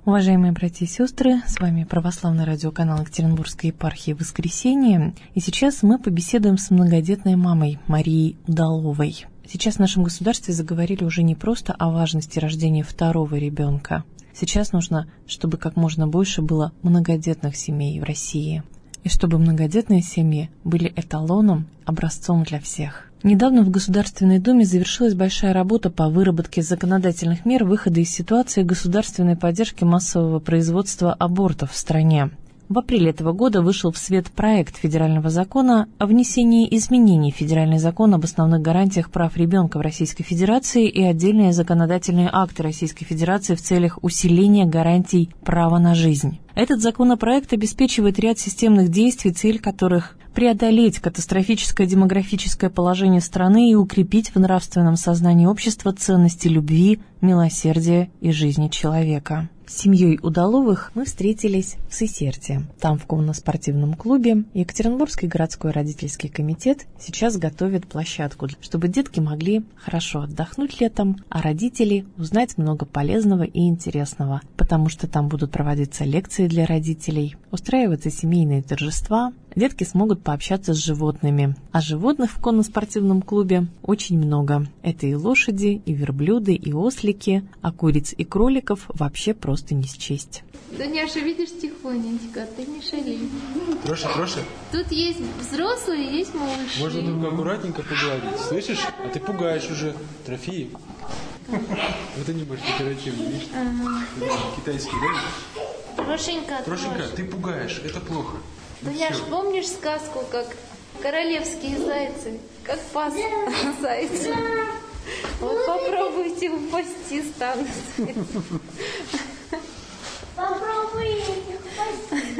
Уважаемые братья и сестры, с вами православный радиоканал Екатеринбургской епархии «Воскресенье». И сейчас мы побеседуем с многодетной мамой Марией Удаловой. Сейчас в нашем государстве заговорили уже не просто о важности рождения второго ребенка. Сейчас нужно, чтобы как можно больше было многодетных семей в России. И чтобы многодетные семьи были эталоном, образцом для всех. Недавно в Государственной Думе завершилась большая работа по выработке законодательных мер выхода из ситуации государственной поддержки массового производства абортов в стране. В апреле этого года вышел в свет проект федерального закона о внесении изменений в федеральный закон об основных гарантиях прав ребенка в Российской Федерации и отдельные законодательные акты Российской Федерации в целях усиления гарантий права на жизнь. Этот законопроект обеспечивает ряд системных действий, цель которых – преодолеть катастрофическое демографическое положение страны и укрепить в нравственном сознании общества ценности любви, милосердия и жизни человека. С семьей Удаловых мы встретились в Сысерте. Там, в конно-спортивном клубе, Екатеринбургский городской родительский комитет сейчас готовит площадку, чтобы детки могли хорошо отдохнуть летом, а родители узнать много полезного и интересного, потому что там будут проводиться лекции для родителей, устраиваться семейные торжества, детки смогут пообщаться с животными. А животных в конно-спортивном клубе очень много. Это и лошади, и верблюды, и ослики, а куриц и кроликов вообще просто не счесть. Дуняша, видишь, тихонечко, ты не шали. Троша. Тут есть взрослые, есть малыши. Можно только аккуратненько погладить. Слышишь? А ты пугаешь уже. Трофеи. Вот они, может, оперативно, видишь? Китайские, да? Трошенька, ты пугаешь, это плохо. Дуняш, помнишь сказку, как королевские зайцы, как пас зайцы? Вот попробуйте упасти станут. Попробуйте упасти.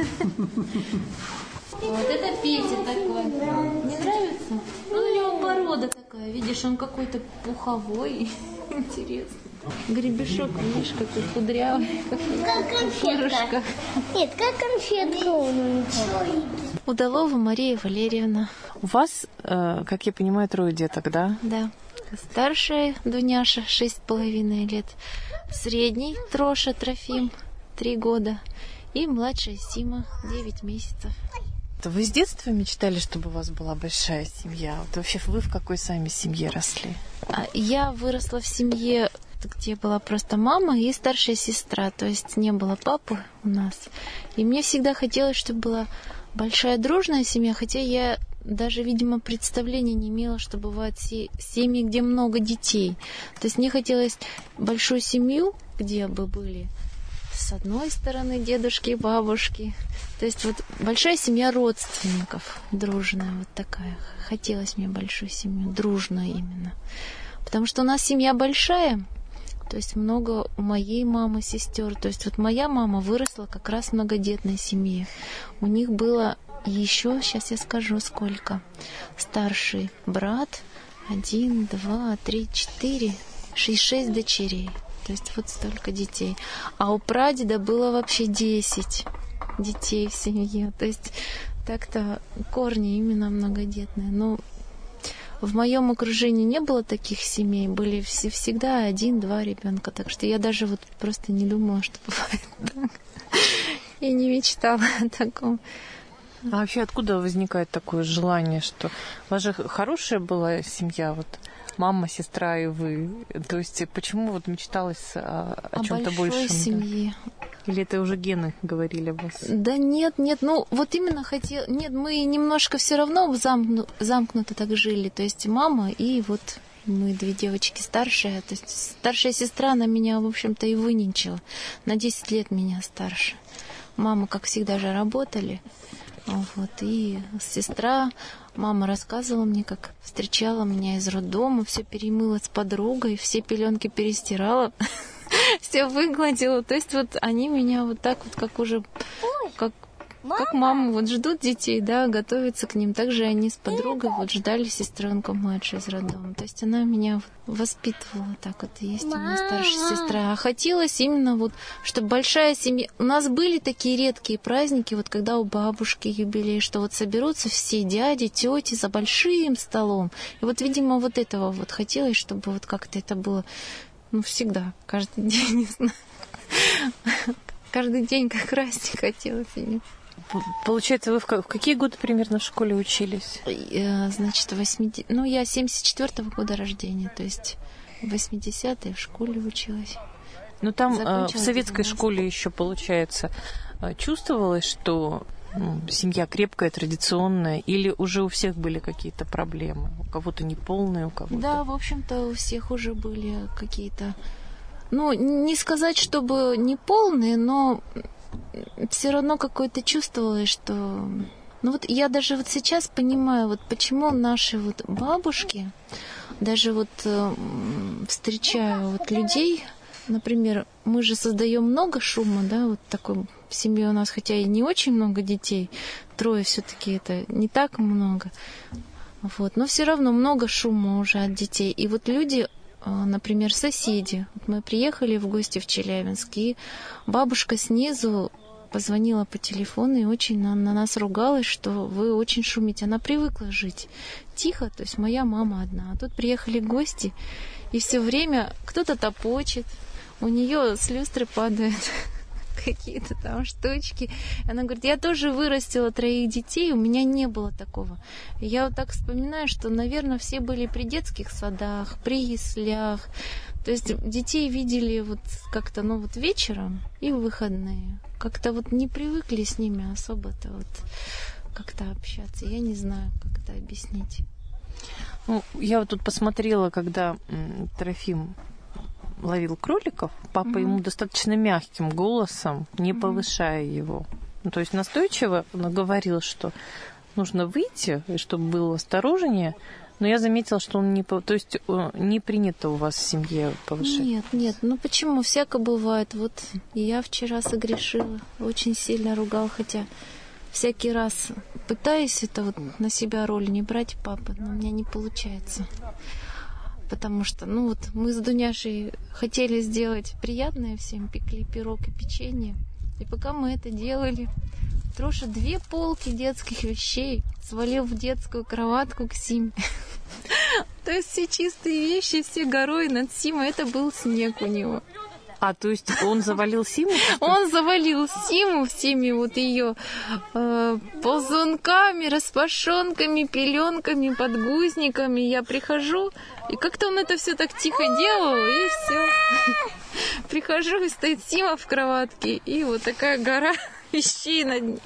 Вот это Петя такой. Не нравится? Ну, у него порода такая, видишь, он какой-то пуховой. Интересно. Гребешок, видишь, какой кудрявый. Как конфетка. Нет, как конфетка он. Удалова Мария Валерьевна. У вас, как я понимаю, 3 деток, да? Да. Старшая Дуняша 6,5 лет. Средний Троша Трофим 3 года. И младшая Сима 9 месяцев. Вы с детства мечтали, чтобы у вас была большая семья? Вот вообще вы в какой сами семье росли? Я выросла в семье, где была просто мама и старшая сестра. То есть не было папы у нас. И мне всегда хотелось, чтобы была большая дружная семья, хотя я даже, видимо, представления не имела, что бывают семьи, где много детей. То есть мне хотелось большую семью, где бы были с одной стороны дедушки и бабушки. То есть вот большая семья родственников, дружная вот такая. Хотелось мне большую семью, дружную именно. Потому что у нас семья большая, то есть много у моей мамы сестер. То есть вот моя мама выросла как раз в многодетной семье. У них было еще, сейчас я скажу, сколько. Старший брат, 1, 2, 3, 4, 6 дочерей. То есть вот столько детей. А у прадеда было вообще 10 детей в семье. То есть так-то корни именно многодетные. Но в моем окружении не было таких семей. Были всегда 1-2 ребенка. Так что я даже вот просто не думала, что бывает так. И не мечтала о таком. А вообще откуда возникает такое желание, что у вас же хорошая была семья, вот мама, сестра и вы. То есть почему вот мечталось о чем-то большем? О семье. Да? Или это уже гены говорили об вас? Да нет, ну вот именно хотел. Нет, мы немножко все равно замкнуто так жили. То есть мама и вот мы 2 девочки старшие. То есть старшая сестра, она меня, в общем-то, и выненчила. На 10 лет меня старше. Мама, как всегда же, работали. Вот, и сестра, мама рассказывала мне, как встречала меня из роддома, все перемыла с подругой, все пеленки перестирала, все выгладила. То есть вот они меня вот так вот, как уже, как маму, вот ждут детей, да, готовятся к ним. Также они с подругой вот ждали сестренку младшую из роддома. То есть она меня воспитывала так вот. Есть у меня старшая сестра. А хотелось именно вот, чтобы большая семья. У нас были такие редкие праздники, вот когда у бабушки юбилей, что вот соберутся все дяди, тети за большим столом. И вот, видимо, вот этого вот хотелось, чтобы вот как-то это было, ну, всегда, каждый день, не знаю. каждый день как праздник хотелось мне. Получается, вы в какие годы примерно в школе учились? Значит, я 74-го года рождения, то есть в 80-е в школе училась. Ну, там в советской школе еще, получается, чувствовалось, что семья крепкая, традиционная, или уже у всех были какие-то проблемы? У кого-то неполные, у кого-то... Да, в общем-то, у всех уже были какие-то... Ну, не сказать, чтобы неполные, но все равно какое-то чувствовалось, что... Ну, вот я даже вот сейчас понимаю, вот почему наши вот бабушки, даже вот встречая вот людей... Например, мы же создаем много шума, да, вот такой в семье у нас, хотя и не очень много детей, 3 все-таки это не так много, вот, но все равно много шума уже от детей. И вот люди, например, соседи, вот мы приехали в гости в Челябинск, и бабушка снизу позвонила по телефону и очень на нас ругалась, что вы очень шумите. Она привыкла жить тихо, то есть моя мама одна, а тут приехали гости, и все время кто-то топочет, у нее с люстры падают какие-то там штучки. Она говорит, я тоже вырастила 3 детей, у меня не было такого. И я вот так вспоминаю, что, наверное, все были при детских садах, при яслях. То есть детей видели вот как-то, ну вот вечером и в выходные. Как-то вот не привыкли с ними особо-то вот как-то общаться. Я не знаю, как это объяснить. Ну, я вот тут посмотрела, когда Трофим ловил кроликов, папа ему достаточно мягким голосом, не повышая его. Ну, то есть настойчиво он говорил, что нужно выйти, и чтобы было осторожнее. Но я заметила, что он то есть не принято у вас в семье повышать. Нет, ну почему? Всяко бывает. Вот и я вчера согрешила, очень сильно ругал, хотя всякий раз пытаюсь это вот на себя роль не брать папы, но у меня не получается. Потому что, ну вот, мы с Дуняшей хотели сделать приятное всем, пекли пирог и печенье. И пока мы это делали, Троша 2 полки детских вещей свалил в детскую кроватку к Симе. То есть все чистые вещи, все горой над Симой, это был снег у него. А, то есть он завалил Симу? Он завалил Симу всеми вот ее ползунками, распашонками, пеленками, подгузниками. Я прихожу, и как-то он это все так тихо делал, и все. Прихожу, и стоит Сима в кроватке, и вот такая гора вещей над ней.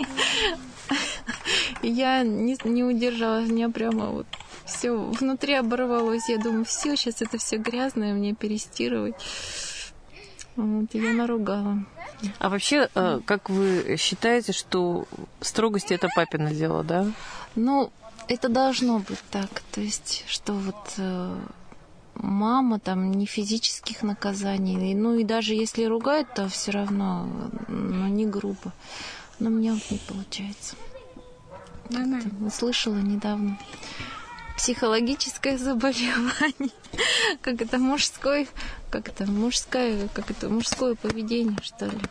Я не удержалась, меня прямо вот все внутри оборвалось. Я думаю, все, сейчас это все грязное мне перестирывать. Вот, я наругала. А вообще, как вы считаете, что строгость это папино дело, да? Ну, это должно быть так. То есть, что вот мама там не физических наказаний. Ну и даже если ругает, то все равно, ну, не грубо. Но у меня вот не получается. Мама. Слышала недавно. Психологическое заболевание, мужское поведение, что ли.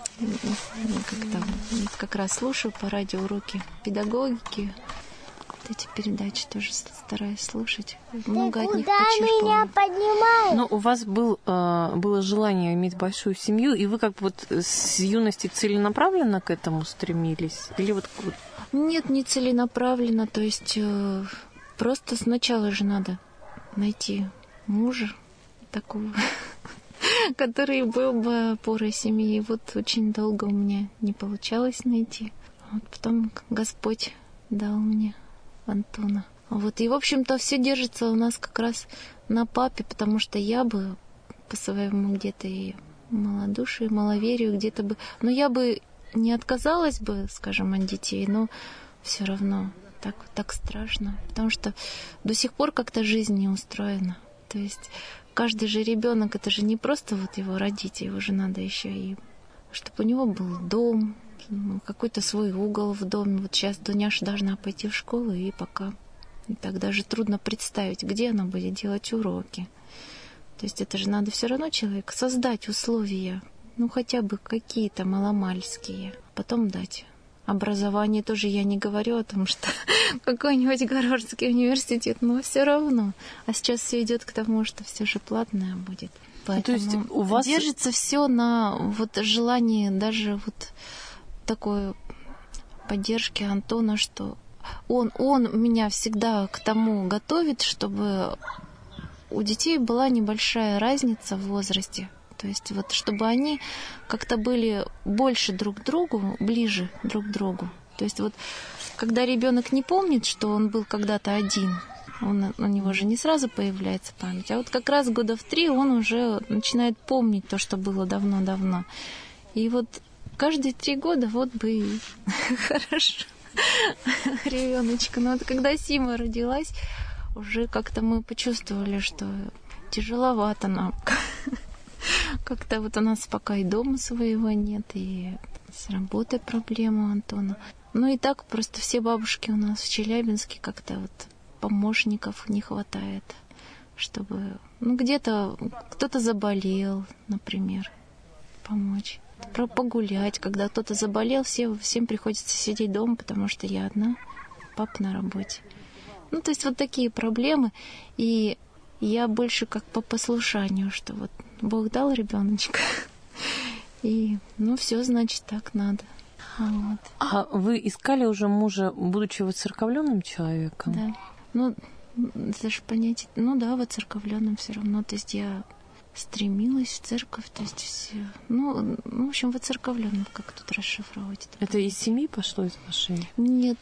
Как раз слушаю по радио уроки педагогики. Вот эти передачи тоже стараюсь слушать. Много от них почерпнула. Но у вас было желание иметь большую семью, и вы как бы вот с юности целенаправленно к этому стремились? Или вот... Нет, не целенаправленно, то есть... Просто сначала же надо найти мужа такого, который был бы опорой семьи. И вот очень долго у меня не получалось найти. Вот потом Господь дал мне Антона. Вот. И, в общем-то, все держится у нас как раз на папе, потому что я бы по своему где-то и малодушию, маловерию где-то бы... Но я бы не отказалась бы, скажем, от детей, но все равно... Так страшно, потому что до сих пор как-то жизнь не устроена. То есть каждый же ребенок, это же не просто вот его родить, его же надо еще и, чтобы у него был дом, какой-то свой угол в доме. Вот сейчас Дуняша должна пойти в школу, и пока и так даже трудно представить, где она будет делать уроки. То есть это же надо все равно человеку создать условия, ну хотя бы какие-то маломальские, потом дать. Образование тоже я не говорю о том, что какой-нибудь Гарвардский университет, но все равно. А сейчас все идет к тому, что все же платное будет. поэтому то есть у вас держится все на вот желании даже вот такой поддержки Антона, что он меня всегда к тому готовит, чтобы у детей была небольшая разница в возрасте. То есть вот чтобы они как-то были больше друг к другу, ближе друг к другу. То есть вот когда ребенок не помнит, что он был когда-то один, у него же не сразу появляется память, а вот как раз года в 3 он уже начинает помнить то, что было давно-давно. И вот каждые 3 года вот бы и хорошо ребеночка. Но вот когда Сима родилась, уже как-то мы почувствовали, что тяжеловато нам. Как-то вот у нас пока и дома своего нет, и с работой проблемы у Антона. Ну и так просто все бабушки у нас в Челябинске как-то вот помощников не хватает, чтобы... Ну где-то кто-то заболел, например, помочь. Погулять, когда кто-то заболел, всем приходится сидеть дома, потому что я одна, папа на работе. Ну то есть вот такие проблемы, и я больше как по послушанию, что вот Бог дал ребеночка, и ну все, значит, так надо. Вот. А вы искали уже мужа, будучи воцерковленным человеком? Да. Ну, это же понятие, ну да, воцерковленным все равно. То есть я стремилась в церковь, то есть все. Ну в общем, воцерковленным, как тут расшифровать. Это из семьи пошло, из вашей? Нет.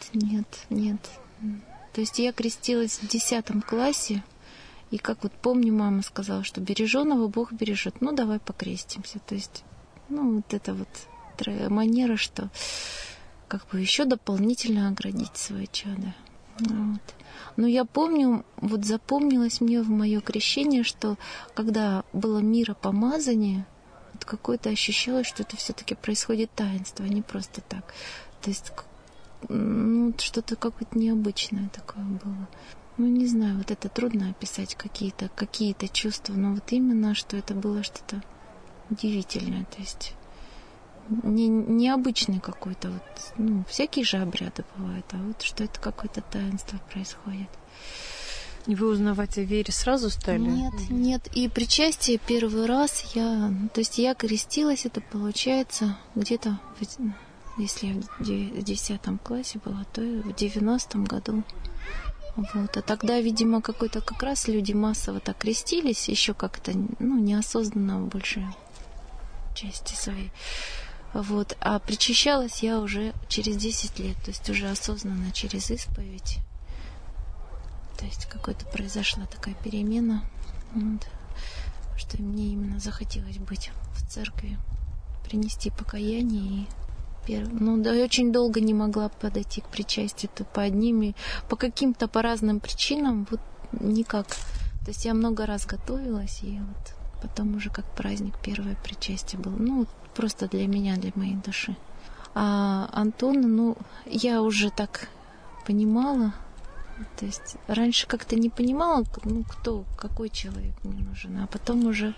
То есть я крестилась в 10 классе, и как вот помню, мама сказала, что береженого Бог бережет. Ну, давай покрестимся. То есть, ну, вот это вот манера, что как бы еще дополнительно оградить свое чадо. Вот. Но я помню, вот запомнилось мне в мое крещение, что когда было миропомазание, вот какое-то ощущалось, что это все-таки происходит таинство, а не просто так. То есть ну, что-то какое-то необычное такое было. Ну, не знаю, вот это трудно описать, какие-то чувства, но вот именно, что это было что-то удивительное, то есть необычный какой-то вот, ну, всякие же обряды бывают, а вот что это какое-то таинство происходит. И вы узнавать о вере сразу стали? Нет. И причастие первый раз то есть я крестилась, это получается где-то, если я в 10 классе была, то в 90-м году. Вот. А тогда, видимо, какой-то как раз люди массово так крестились, еще как-то, ну, неосознанно в большей части своей. Вот. А причащалась я уже через 10 лет, то есть уже осознанно через исповедь. То есть какой-то произошла такая перемена, вот, что мне именно захотелось быть в церкви, принести покаяние да, я очень долго не могла подойти к причастию, то по каким-то по разным причинам, вот никак. То есть я много раз готовилась, и вот потом уже как праздник первое причастие было. Ну, просто для меня, для моей души. А Антона, ну, я уже так понимала, то есть раньше как-то не понимала, ну, какой человек мне нужен, а потом уже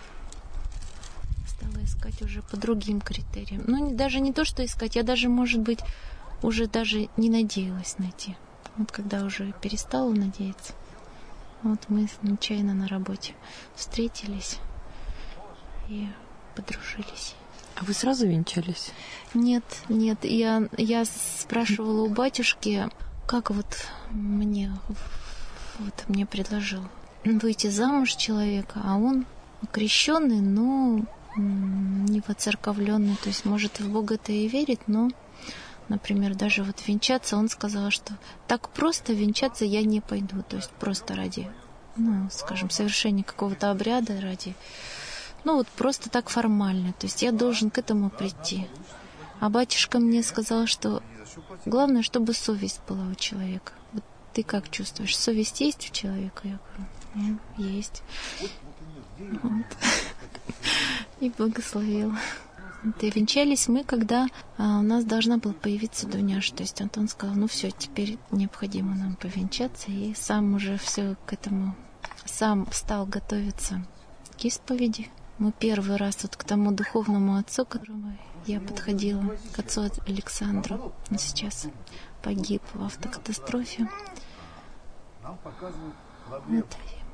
стала искать уже по другим критериям. Ну, даже не то, что искать, я даже, может быть, уже даже не надеялась найти. Вот когда уже перестала надеяться, вот мы случайно на работе встретились и подружились. А вы сразу венчались? Нет. Я спрашивала у батюшки, как вот мне предложил выйти замуж человека, а он крещенный, но не воцерковленный, то есть, может, в Бога-то и верит, но, например, даже вот венчаться, он сказал, что так просто венчаться я не пойду, то есть просто ради, ну, скажем, совершения какого-то обряда, ради, ну, вот просто так формально, то есть я должен к этому прийти. А батюшка мне сказал, что главное, чтобы совесть была у человека. Вот ты как чувствуешь, совесть есть у человека? Я говорю, есть. Вот. И благословил. И венчались мы, когда у нас должна была появиться Дуняша. То есть Антон сказал, ну все, теперь необходимо нам повенчаться. И сам уже все к этому, сам стал готовиться к исповеди. Мы первый раз вот к тому духовному отцу, к которому я подходила, к отцу Александру. Он сейчас погиб в автокатастрофе. Вот.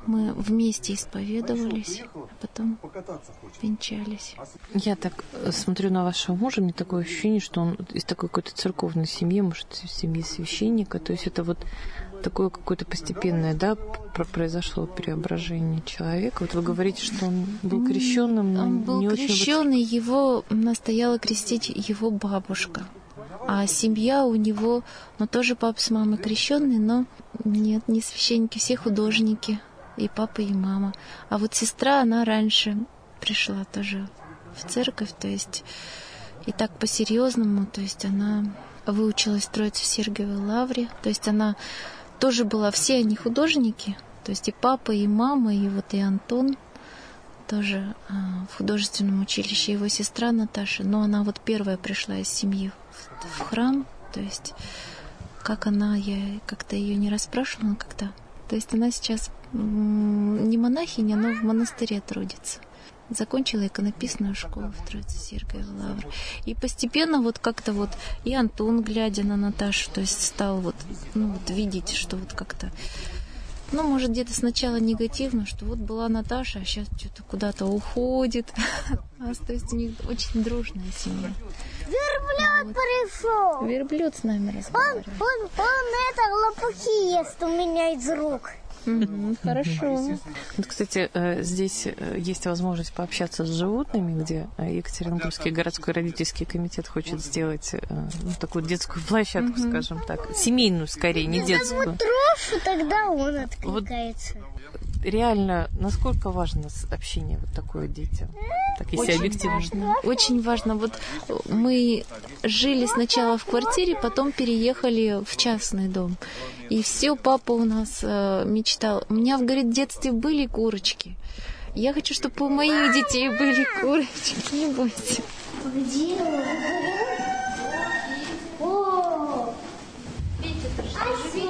Мы вместе исповедовались, а потом венчались. Я так смотрю на вашего мужа, мне такое ощущение, что он из такой какой-то церковной семьи, может, из семьи священника. То есть это вот такое какое-то постепенное, да, произошло преображение человека. Вот вы говорите, что он был крещенным, но он был не крещенный, его настояла крестить его бабушка. А семья у него, тоже папа с мамой крещенные, но нет, не священники, все художники, и папа, и мама. А вот сестра, она раньше пришла тоже в церковь, то есть и так по-серьезному, то есть она выучилась строить в Сергиевой Лавре, то есть она тоже была, все они художники, то есть и папа, и мама, и вот и Антон тоже в художественном училище, его сестра Наташа, но она вот первая пришла из семьи в храм, то есть как она, я как-то ее не расспрашивала как-то, то есть она сейчас не монахиня, но в монастыре трудится. Закончила иконописную школу в Троице-Сергиевой Лавре. И постепенно вот как-то вот и Антон, глядя на Наташу, то есть стал вот, видеть, что вот как-то, может, где-то сначала негативно, что вот была Наташа, а сейчас что-то куда-то уходит. То есть у них очень дружная семья. Верблюд пришел. Верблюд с нами разговаривает. Он лопухи ест у меня из рук. Хорошо. Вот, кстати, здесь есть возможность пообщаться с животными, где Екатеринбургский городской родительский комитет хочет сделать такую детскую площадку, скажем так, семейную скорее, не детскую. Трошу, тогда он откликается. Реально, насколько важно общение вот такое детям? Так, если очень объективно. Важно. Очень важно. Вот мы жили сначала в квартире, потом переехали в частный дом. И все, папа у нас мечтал. У меня, говорит, в детстве были курочки. Я хочу, чтобы у моих детей были курочки. Не бойся. Где он? О! Видите, это что?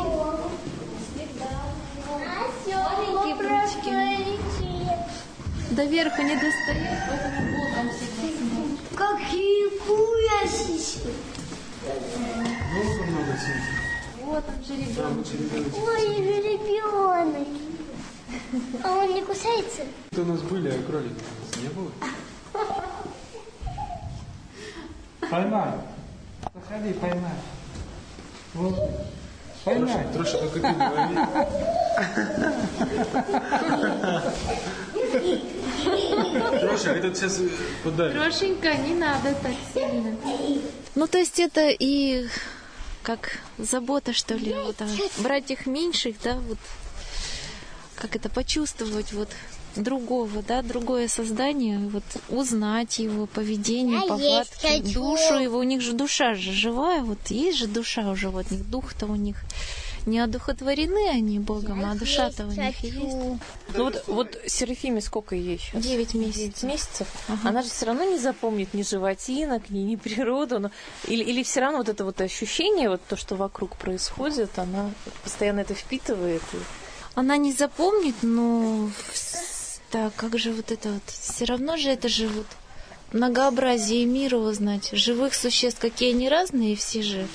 Маленькие крючки. До верха не достает, поэтому боком сидит. Какие курочки! Вот он же ребенок. Ой, жеребенок. А он не кусается? Это у нас были, а кроликов не было. Поймай. Заходи, поймай. Вот. Поймай. Троша, только ты не лови. Троша, этот сейчас подарит. Трошенька, не надо так сильно. То есть это и как забота, что ли, вот о братьях меньших, да, вот как это почувствовать вот другого, да, другое создание, вот узнать его поведение, повадки, душу его. У них же душа же живая, вот есть же душа у животных, дух-то у них не одухотворены они Богом, а душа-то у них есть. Вот Серафиме сколько ей сейчас? 9 месяцев. 9 месяцев. Ага. Она же все равно не запомнит ни животинок, ни природу. Или все равно вот это вот ощущение, вот то, что вокруг происходит, она постоянно это впитывает. Она не запомнит, но да, как же вот это вот? Все равно же это же вот многообразие мира узнать. Живых существ, какие они разные, все же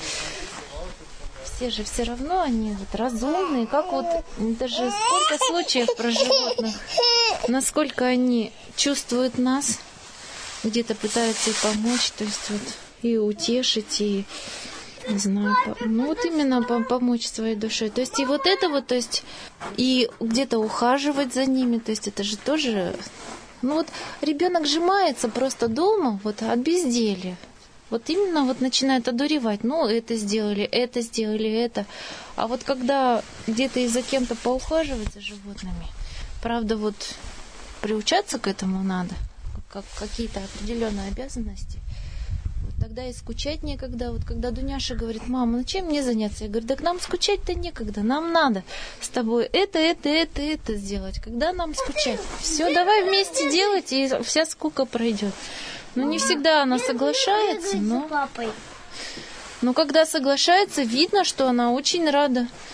все равно они вот разумные, как вот даже сколько случаев про животных, насколько они чувствуют нас, где-то пытаются и помочь, то есть вот и утешить, и не знаю, вот именно помочь своей душе. То есть и вот это вот, то есть и где-то ухаживать за ними, то есть это же тоже, ребенок сжимается просто дома, вот от безделья. Вот именно вот начинает одуревать. Это сделали, это. А вот когда где-то и за кем-то поухаживать за животными, правда, вот приучаться к этому надо, как какие-то определенные обязанности. Вот тогда и скучать некогда. Вот когда Дуняша говорит: мама, чем мне заняться? Я говорю: так нам скучать-то некогда, нам надо с тобой это сделать. Когда нам скучать? Все, давай вместе делать, и вся скука пройдет. Не всегда она соглашается, но когда соглашается, видно, что она очень рада.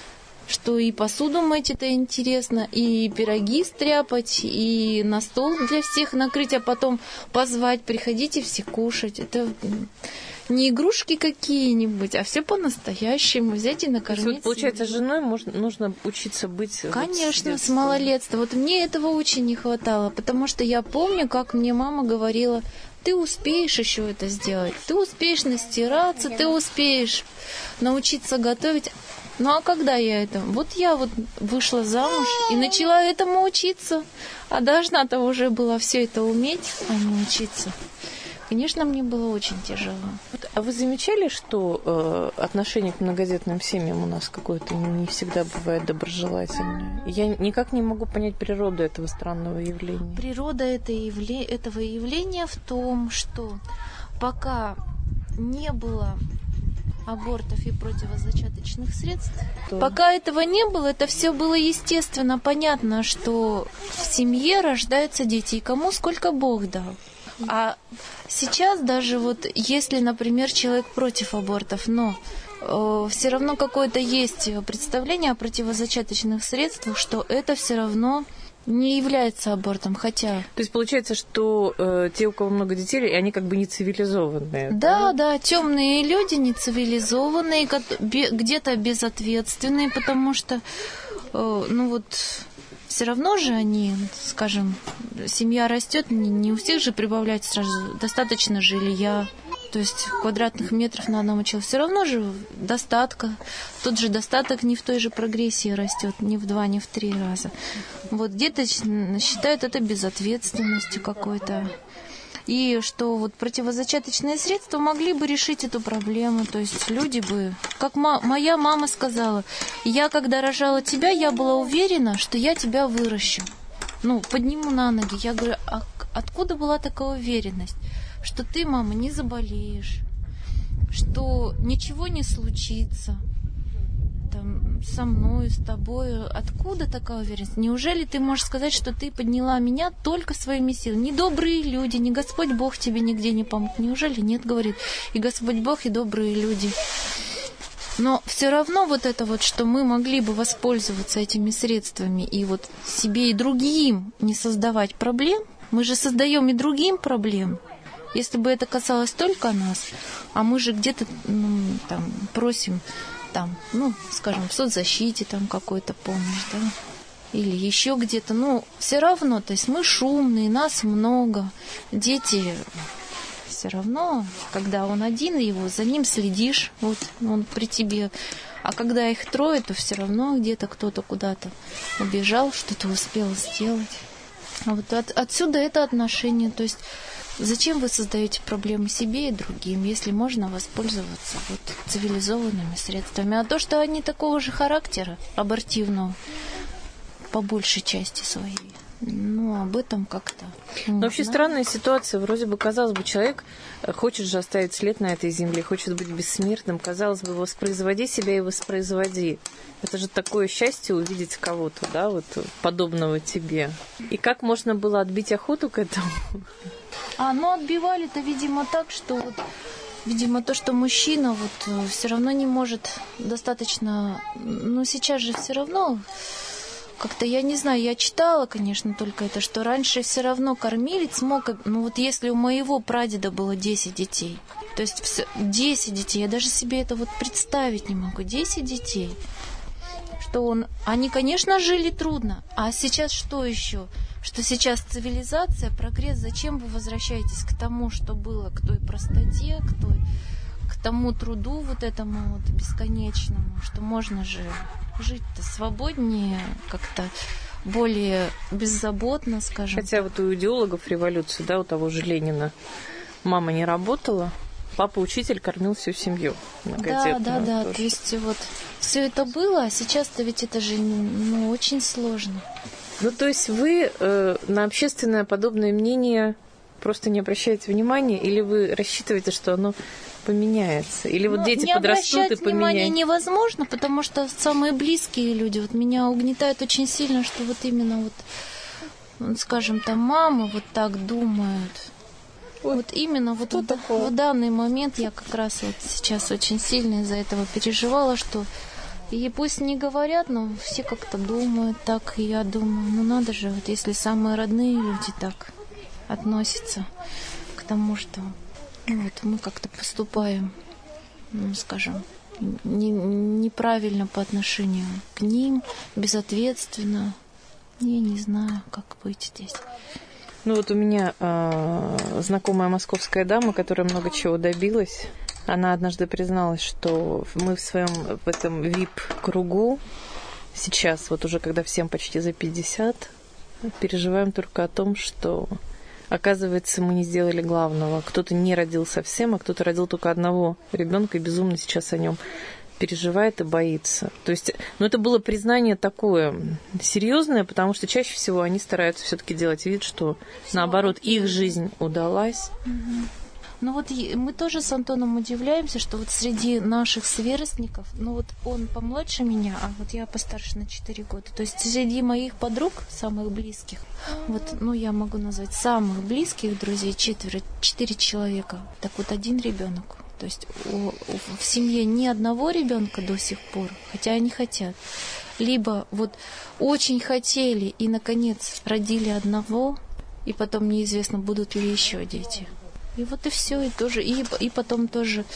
что и посуду мыть это интересно, и пироги стряпать, и на стол для всех накрыть, а потом позвать, приходите все кушать. Это не игрушки какие-нибудь, а все по-настоящему, взять и накормить. То есть, вот, получается, женой нужно учиться быть... Конечно, вот, с малолетства. Вот мне этого очень не хватало, потому что я помню, как мне мама говорила: ты успеешь еще это сделать, ты успеешь настираться, ты успеешь научиться готовить. Ну а когда я это? Вот я вот вышла замуж и начала этому учиться. А должна-то уже была все это уметь, а не учиться. Конечно, мне было очень тяжело. А вы замечали, что отношение к многодетным семьям у нас какое-то не всегда бывает доброжелательное? Я никак не могу понять природу этого странного явления. Природа этого явления в том, что пока не было абортов и противозачаточных средств. Пока этого не было, это все было естественно, понятно, что в семье рождаются дети, и кому сколько Бог дал. А сейчас даже вот если, например, человек против абортов, но все равно какое-то есть представление о противозачаточных средствах, что это все равно не является абортом, хотя... То есть получается, что те, у кого много детей, они как бы не цивилизованные. Да, темные люди, не цивилизованные, где-то безответственные, потому что, все равно же они, скажем, семья растет, не у всех же прибавлять сразу достаточно жилья. То есть квадратных метров на одного человека. Все равно же достатка. Тот же достаток не в той же прогрессии растет, ни в 2, ни в 3 раза. Вот где-то считают это безответственностью какой-то. И что вот противозачаточные средства могли бы решить эту проблему. То есть люди бы... Как моя мама сказала: я когда рожала тебя, я была уверена, что я тебя выращу. Подниму на ноги. Я говорю: а откуда была такая уверенность? Что ты, мама, не заболеешь, что ничего не случится там, со мной, с тобой. Откуда такая уверенность? Неужели ты можешь сказать, что ты подняла меня только своими силами? Ни добрые люди, ни Господь Бог тебе нигде не помог. Неужели? Нет, говорит, и Господь Бог, и добрые люди. Но все равно вот это вот, что мы могли бы воспользоваться этими средствами и вот себе и другим не создавать проблем, мы же создаем и другим проблем. Если бы это касалось только нас, а мы же где-то просим, скажем, в соцзащите какой-то помощь, да, или еще где-то, все равно, то есть мы шумные, нас много, дети все равно, когда он один, за ним следишь, вот он при тебе, а когда их 3, то все равно где-то кто-то куда-то убежал, что-то успел сделать. А вот отсюда это отношение, то есть зачем вы создаете проблемы себе и другим, если можно воспользоваться цивилизованными средствами? А то, что они такого же характера, абортивного, по большей части своей, об этом как-то... Вообще странная ситуация. Вроде бы, казалось бы, человек хочет же оставить след на этой земле, хочет быть бессмертным. Казалось бы, воспроизводи себя и воспроизводи. Это же такое счастье увидеть кого-то, да, подобного тебе. И как можно было отбить охоту к этому? Отбивали-то, видимо, так, что видимо, то, что мужчина все равно не может достаточно... сейчас же все равно... Как-то, я не знаю, я читала, конечно, только это, что раньше все равно кормилец мог... если у моего прадеда было 10 детей, то есть 10 детей, я даже себе это представить не могу, 10 детей, что они, конечно, жили трудно, а сейчас что еще? Что сейчас цивилизация, прогресс, зачем вы возвращаетесь к тому, что было, к той простоте, к тому труду этому бесконечному, что можно же жить-то свободнее, как-то более беззаботно, скажем. Хотя у идеологов революции, да, у того же Ленина, мама не работала, папа учитель, кормил всю семью. Да, то есть все это было, а сейчас-то ведь это же очень сложно. То есть вы на общественное подобное мнение просто не обращаете внимания, или вы рассчитываете, что оно поменяется? Или дети подрастут и поменяются? Не обращать внимания невозможно, потому что самые близкие люди, меня угнетают очень сильно, что именно скажем, мамы так думают. Именно в данный момент я как раз сейчас очень сильно из-за этого переживала, что И пусть не говорят, но все как-то думают так, и я думаю, ну надо же, вот если самые родные люди так относятся к тому, что вот мы как-то поступаем, ну, скажем, неправильно по отношению к ним, безответственно. Я не знаю, как быть здесь. Ну вот у меня знакомая московская дама, которая много чего добилась. Она однажды призналась, что мы в этом VIP-кругу сейчас, вот уже когда всем почти за 50, переживаем только о том, что, оказывается, мы не сделали главного. Кто-то не родил совсем, а кто-то родил только одного ребенка и безумно сейчас о нем переживает и боится. То есть, ну, это было признание такое серьезное, потому что чаще всего они стараются все-таки делать вид, что, наоборот, их жизнь удалась. Ну вот мы тоже с Антоном удивляемся, что вот среди наших сверстников, ну вот он помладше меня, а вот я постарше на 4 года. То есть среди моих подруг, самых близких, вот, ну я могу назвать самых близких друзей 4 человека, так вот 1 ребенок. То есть в семье ни одного ребенка до сих пор, хотя они хотят. Либо вот очень хотели и, наконец, родили одного, и потом неизвестно, будут ли еще дети. И вот и все, и тоже, и потом тоже.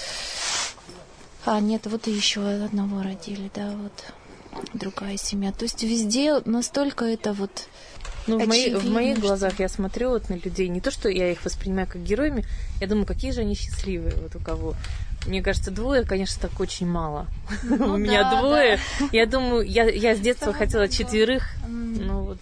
Нет, вот и еще одного родили, да, вот другая семья. То есть везде настолько это вот. Ну, в моих глазах я смотрю вот на людей, не то, что я их воспринимаю как героями, я думаю, какие же они счастливые, вот у кого. Мне кажется, 2, конечно, так очень мало. Ну, у меня 2. Да. Я думаю, я с детства хотела 4, ну вот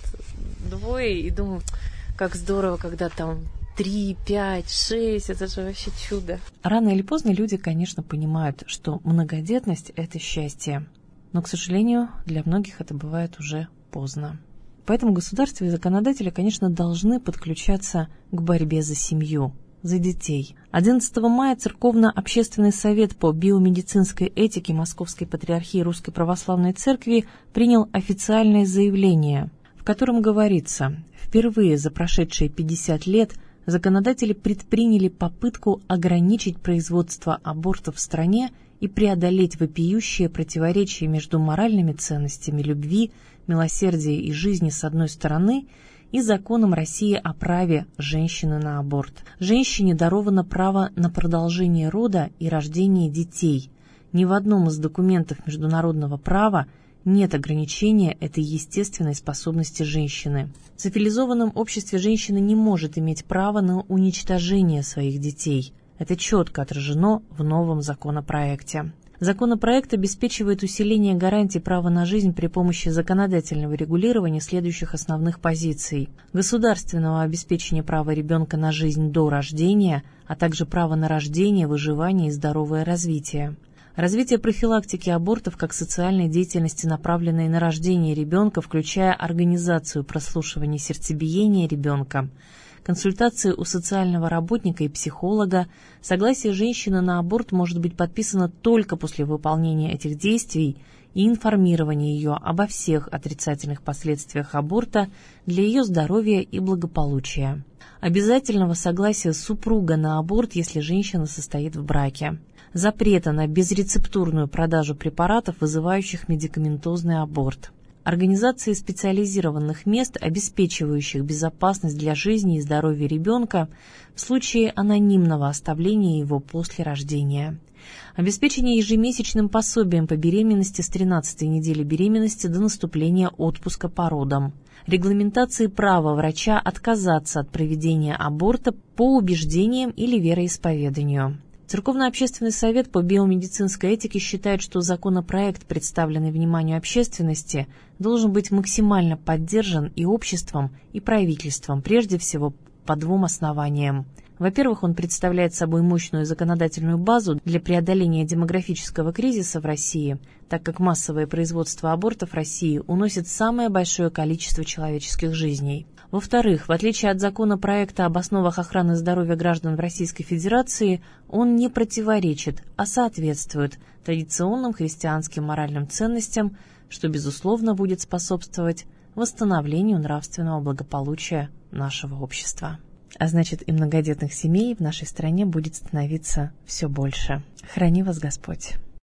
2, и думаю, как здорово, когда там 3, 5, 6, это же вообще чудо. Рано или поздно люди, конечно, понимают, что многодетность – это счастье. Но, к сожалению, для многих это бывает уже поздно. Поэтому государство и законодатели, конечно, должны подключаться к борьбе за семью, за детей. 11 мая Церковно-общественный совет по биомедицинской этике Московской Патриархии Русской Православной Церкви принял официальное заявление, в котором говорится: впервые за прошедшие 50 лет законодатели предприняли попытку ограничить производство абортов в стране и преодолеть вопиющие противоречия между моральными ценностями любви, милосердия и жизни с одной стороны и законом России о праве женщины на аборт. Женщине даровано право на продолжение рода и рождение детей. Ни в одном из документов международного права нет ограничения этой естественной способности женщины. В цивилизованном обществе женщина не может иметь права на уничтожение своих детей. Это четко отражено в новом законопроекте. Законопроект обеспечивает усиление гарантий права на жизнь при помощи законодательного регулирования следующих основных позиций: государственного обеспечения права ребенка на жизнь до рождения, а также права на рождение, выживание и здоровое развитие. Развитие профилактики абортов как социальной деятельности, направленной на рождение ребенка, включая организацию прослушивания сердцебиения ребенка, консультации у социального работника и психолога. Согласие женщины на аборт может быть подписано только после выполнения этих действий и информирования ее обо всех отрицательных последствиях аборта для ее здоровья и благополучия. Обязательного согласия супруга на аборт, если женщина состоит в браке. Запрета на безрецептурную продажу препаратов, вызывающих медикаментозный аборт. Организации специализированных мест, обеспечивающих безопасность для жизни и здоровья ребенка в случае анонимного оставления его после рождения. Обеспечение ежемесячным пособием по беременности с 13-й недели беременности до наступления отпуска по родам. Регламентации права врача отказаться от проведения аборта по убеждениям или вероисповеданию. Церковно-общественный совет по биомедицинской этике считает, что законопроект, представленный вниманию общественности, должен быть максимально поддержан и обществом, и правительством, прежде всего по 2 основаниям. Во-первых, он представляет собой мощную законодательную базу для преодоления демографического кризиса в России, так как массовое производство абортов в России уносит самое большое количество человеческих жизней. Во-вторых, в отличие от законопроекта об основах охраны здоровья граждан в Российской Федерации, он не противоречит, а соответствует традиционным христианским моральным ценностям, что, безусловно, будет способствовать восстановлению нравственного благополучия нашего общества. А значит, и многодетных семей в нашей стране будет становиться все больше. Храни вас Господь!